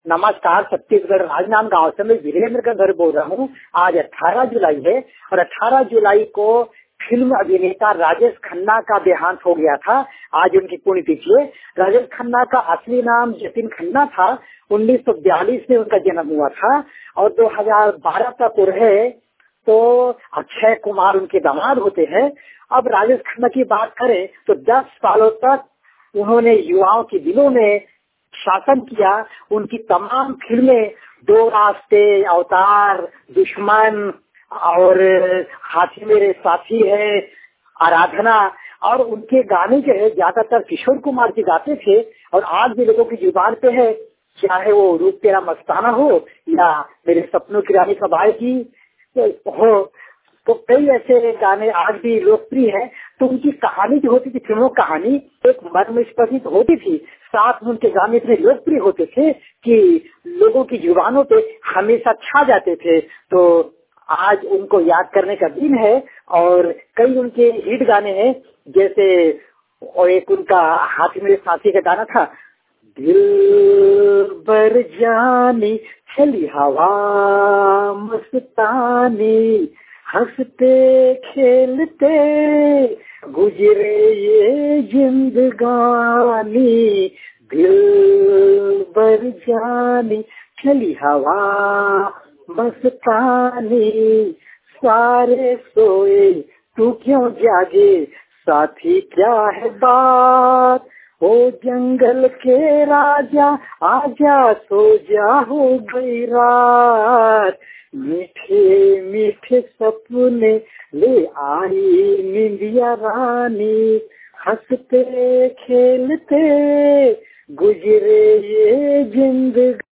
नमस्कार, छत्तीसगढ़ राजनांदगांव से मैं वीरेंद्र का घर बोल रहा हूँ। आज 18 जुलाई है और 18 जुलाई को फिल्म अभिनेता राजेश खन्ना का देहांत हो गया था। आज उनकी पुण्यतिथि है। राजेश खन्ना का असली नाम जतिन खन्ना था। 1942 में उनका जन्म हुआ था और 2012 तक वो रहे। तो अक्षय कुमार उनके दामाद होते हैं। अब राजेश खन्ना की बात करें तो 10 सालों तक उन्होंने युवाओं के दिलों में शासन किया। उनकी तमाम फिल्में दो रास्ते, अवतार, दुश्मन और हाथी मेरे साथी है, आराधना और उनके गाने जो है ज्यादातर किशोर कुमार जी गाते थे और आज भी लोगों की जुबान पे है, चाहे वो रूप तेरा मस्ताना हो या मेरे सपनों की रानी कब आएगी हो। तो कई ऐसे गाने आज भी लोकप्रिय हैं। तो उनकी कहानी जो होती थी, फिल्मों कहानी एक मर्मस्पर्शी होती थी, साथ में उनके गाने इतने लोकप्रिय होते थे कि लोगों की जुबानों पे हमेशा छा जाते थे। तो आज उनको याद करने का दिन है और कई उनके हिट गाने हैं, जैसे और एक उनका हाथी मेरे साथी का गाना था, दिल बर जानी चली हवा मस्तानी, हंसते खेलते गुजरे ये जिंदगानी, दिल बर जानी चली हवा मस्तानी, सारे सोए तू क्यों जागे, साथी क्या है बात, ओ जंगल के राजा आजा सो जा हो गई रात, मीठे मीठे सपने ले आई निंदिया रानी, हंसते खेलते गुजरे ये जिंदगी।